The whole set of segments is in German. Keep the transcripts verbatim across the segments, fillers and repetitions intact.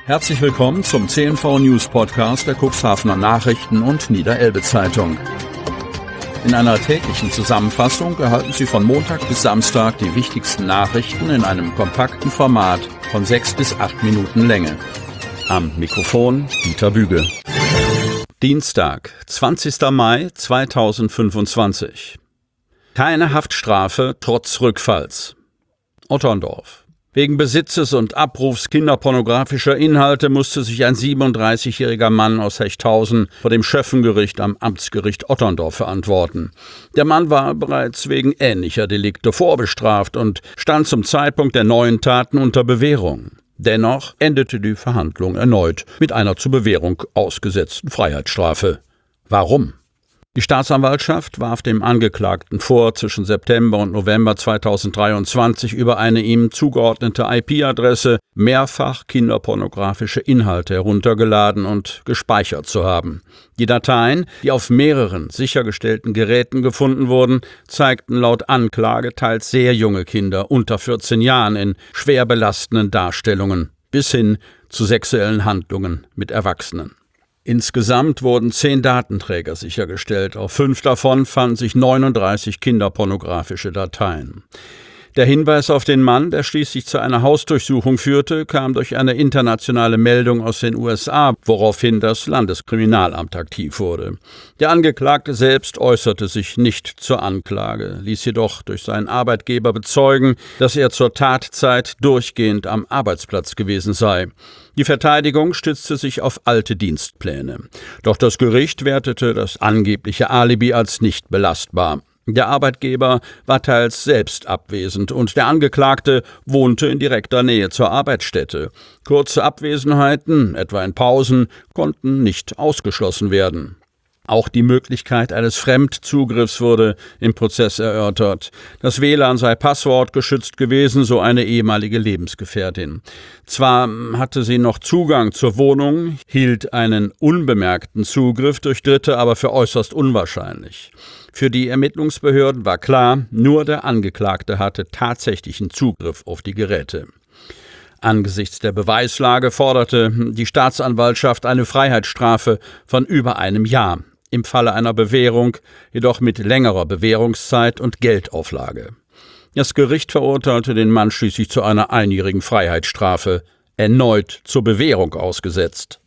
Herzlich willkommen zum C N V News Podcast der Cuxhavener Nachrichten und Niederelbe Zeitung. In einer täglichen Zusammenfassung erhalten Sie von Montag bis Samstag die wichtigsten Nachrichten in einem kompakten Format von sechs bis acht Minuten Länge. Am Mikrofon Dieter Büge. Dienstag, zwanzigster Mai zweitausendfünfundzwanzig. Keine Haftstrafe trotz Rückfalls. Otterndorf. Wegen Besitzes und Abrufs kinderpornografischer Inhalte musste sich ein siebenunddreißigjähriger Mann aus Hechthausen vor dem Schöffengericht am Amtsgericht Otterndorf verantworten. Der Mann war bereits wegen ähnlicher Delikte vorbestraft und stand zum Zeitpunkt der neuen Taten unter Bewährung. Dennoch endete die Verhandlung erneut mit einer zur Bewährung ausgesetzten Freiheitsstrafe. Warum? Die Staatsanwaltschaft warf dem Angeklagten vor, zwischen September und November zweitausenddreiundzwanzig über eine ihm zugeordnete I P-Adresse mehrfach kinderpornografische Inhalte heruntergeladen und gespeichert zu haben. Die Dateien, die auf mehreren sichergestellten Geräten gefunden wurden, zeigten laut Anklage teils sehr junge Kinder unter vierzehn Jahren in schwer belastenden Darstellungen bis hin zu sexuellen Handlungen mit Erwachsenen. Insgesamt wurden zehn Datenträger sichergestellt. Auf fünf davon fanden sich neununddreißig kinderpornografische Dateien. Der Hinweis auf den Mann, der schließlich zu einer Hausdurchsuchung führte, kam durch eine internationale Meldung aus den U S A, woraufhin das Landeskriminalamt aktiv wurde. Der Angeklagte selbst äußerte sich nicht zur Anklage, ließ jedoch durch seinen Arbeitgeber bezeugen, dass er zur Tatzeit durchgehend am Arbeitsplatz gewesen sei. Die Verteidigung stützte sich auf alte Dienstpläne. Doch das Gericht wertete das angebliche Alibi als nicht belastbar. Der Arbeitgeber war teils selbst abwesend und der Angeklagte wohnte in direkter Nähe zur Arbeitsstätte. Kurze Abwesenheiten, etwa in Pausen, konnten nicht ausgeschlossen werden. Auch die Möglichkeit eines Fremdzugriffs wurde im Prozess erörtert. Das W L A N sei passwortgeschützt gewesen, so eine ehemalige Lebensgefährtin. Zwar hatte sie noch Zugang zur Wohnung, hielt einen unbemerkten Zugriff durch Dritte aber für äußerst unwahrscheinlich. Für die Ermittlungsbehörden war klar, nur der Angeklagte hatte tatsächlichen Zugriff auf die Geräte. Angesichts der Beweislage forderte die Staatsanwaltschaft eine Freiheitsstrafe von über einem Jahr, im Falle einer Bewährung jedoch mit längerer Bewährungszeit und Geldauflage. Das Gericht verurteilte den Mann schließlich zu einer einjährigen Freiheitsstrafe, erneut zur Bewährung ausgesetzt.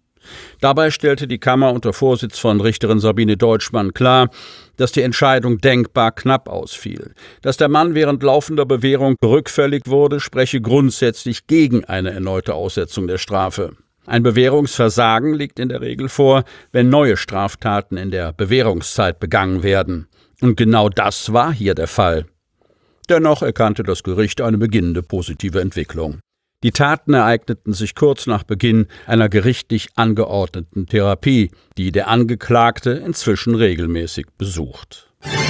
Dabei stellte die Kammer unter Vorsitz von Richterin Sabine Deutschmann klar, dass die Entscheidung denkbar knapp ausfiel. Dass der Mann während laufender Bewährung rückfällig wurde, spreche grundsätzlich gegen eine erneute Aussetzung der Strafe. Ein Bewährungsversagen liegt in der Regel vor, wenn neue Straftaten in der Bewährungszeit begangen werden. Und genau das war hier der Fall. Dennoch erkannte das Gericht eine beginnende positive Entwicklung. Die Taten ereigneten sich kurz nach Beginn einer gerichtlich angeordneten Therapie, die der Angeklagte inzwischen regelmäßig besucht.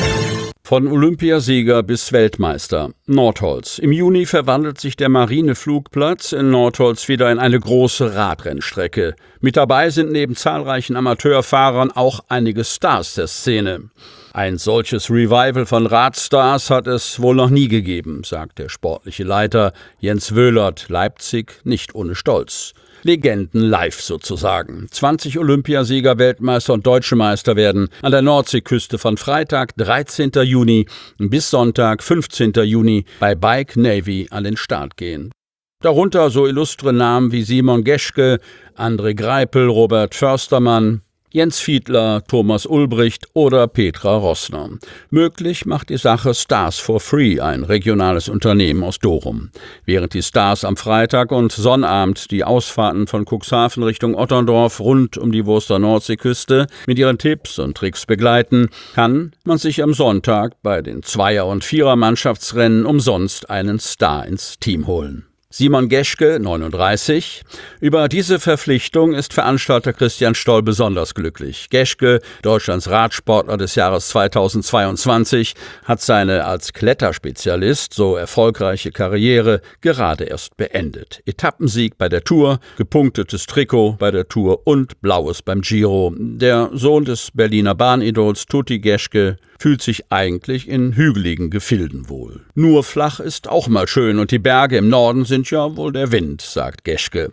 Von Olympiasieger bis Weltmeister. Nordholz. Im Juni verwandelt sich der Marineflugplatz in Nordholz wieder in eine große Radrennstrecke. Mit dabei sind neben zahlreichen Amateurfahrern auch einige Stars der Szene. Ein solches Revival von Radstars hat es wohl noch nie gegeben, sagt der sportliche Leiter Jens Wöhlert, Leipzig, nicht ohne Stolz. Legenden live sozusagen. zwanzig Olympiasieger, Weltmeister und Deutsche Meister werden an der Nordseeküste von Freitag, dreizehnten Juni bis Sonntag, fünfzehnten Juni bei Bike Navy an den Start gehen. Darunter so illustre Namen wie Simon Geschke, André Greipel, Robert Förstermann, Jens Fiedler, Thomas Ulbricht oder Petra Rossner. Möglich macht die Sache Stars for Free, ein regionales Unternehmen aus Dorum. Während die Stars am Freitag und Sonnabend die Ausfahrten von Cuxhaven Richtung Otterndorf rund um die Wurster Nordseeküste mit ihren Tipps und Tricks begleiten, kann man sich am Sonntag bei den Zweier- und Vierer-Mannschaftsrennen umsonst einen Star ins Team holen. Simon Geschke, neununddreißig. Über diese Verpflichtung ist Veranstalter Christian Stoll besonders glücklich. Geschke, Deutschlands Radsportler des Jahres zweitausendzweiundzwanzig, hat seine als Kletterspezialist so erfolgreiche Karriere gerade erst beendet. Etappensieg bei der Tour, gepunktetes Trikot bei der Tour und Blaues beim Giro. Der Sohn des Berliner Bahnidols Tutti Geschke fühlt sich eigentlich in hügeligen Gefilden wohl. Nur flach ist auch mal schön und die Berge im Norden sind ja wohl der Wind, sagt Geschke.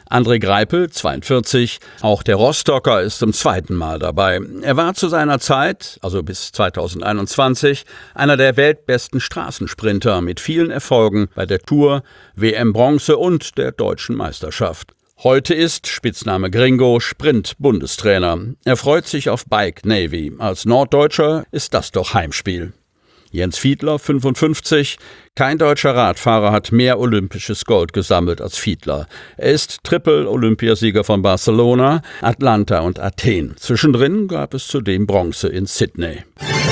André Greipel, zweiundvierzig, auch der Rostocker ist zum zweiten Mal dabei. Er war zu seiner Zeit, also bis zweitausendeinundzwanzig, einer der weltbesten Straßensprinter mit vielen Erfolgen bei der Tour, W M-Bronze und der deutschen Meisterschaft. Heute ist, Spitzname Gringo, Sprint-Bundestrainer. Er freut sich auf Bike Navy. Als Norddeutscher ist das doch Heimspiel. Jens Fiedler, fünfundfünfzig. Kein deutscher Radfahrer hat mehr olympisches Gold gesammelt als Fiedler. Er ist Triple-Olympiasieger von Barcelona, Atlanta und Athen. Zwischendrin gab es zudem Bronze in Sydney.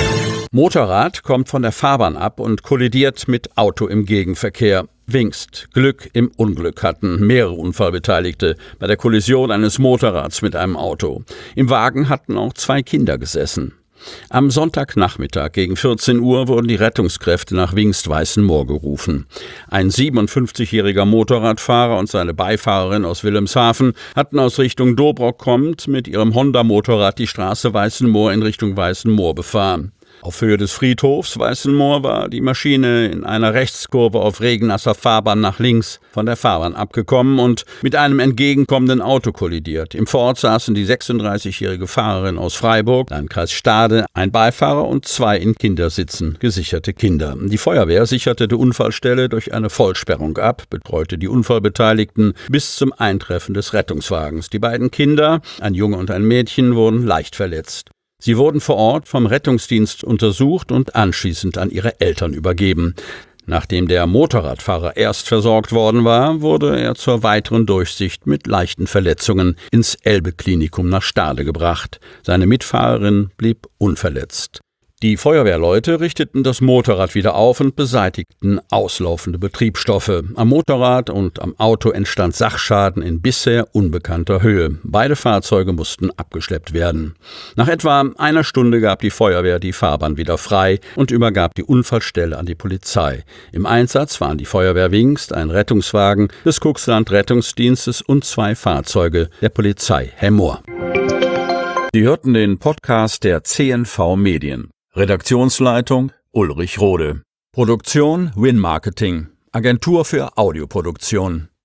Motorrad kommt von der Fahrbahn ab und kollidiert mit Auto im Gegenverkehr. Wingst, Glück im Unglück hatten mehrere Unfallbeteiligte bei der Kollision eines Motorrads mit einem Auto. Im Wagen hatten auch zwei Kinder gesessen. Am Sonntagnachmittag gegen vierzehn Uhr wurden die Rettungskräfte nach Wingst-Weißenmoor gerufen. Ein siebenundfünfzigjähriger Motorradfahrer und seine Beifahrerin aus Wilhelmshaven hatten aus Richtung Dobrock kommend mit ihrem Honda-Motorrad die Straße Weißenmoor in Richtung Weißenmoor befahren. Auf Höhe des Friedhofs Weißenmoor war die Maschine in einer Rechtskurve auf regennasser Fahrbahn nach links von der Fahrbahn abgekommen und mit einem entgegenkommenden Auto kollidiert. Im Ford saßen die sechsunddreißigjährige Fahrerin aus Freiburg, Landkreis Stade, ein Beifahrer und zwei in Kindersitzen gesicherte Kinder. Die Feuerwehr sicherte die Unfallstelle durch eine Vollsperrung ab, betreute die Unfallbeteiligten bis zum Eintreffen des Rettungswagens. Die beiden Kinder, ein Junge und ein Mädchen, wurden leicht verletzt. Sie wurden vor Ort vom Rettungsdienst untersucht und anschließend an ihre Eltern übergeben. Nachdem der Motorradfahrer erst versorgt worden war, wurde er zur weiteren Durchsicht mit leichten Verletzungen ins Elbe-Klinikum nach Stade gebracht. Seine Mitfahrerin blieb unverletzt. Die Feuerwehrleute richteten das Motorrad wieder auf und beseitigten auslaufende Betriebsstoffe. Am Motorrad und am Auto entstand Sachschaden in bisher unbekannter Höhe. Beide Fahrzeuge mussten abgeschleppt werden. Nach etwa einer Stunde gab die Feuerwehr die Fahrbahn wieder frei und übergab die Unfallstelle an die Polizei. Im Einsatz waren die Feuerwehr Wingst, ein Rettungswagen des Cuxland Rettungsdienstes und zwei Fahrzeuge der Polizei Hemmoor. Sie hörten den Podcast der C N V Medien. Redaktionsleitung Ulrich Rode. Produktion Win Marketing, Agentur für Audioproduktion.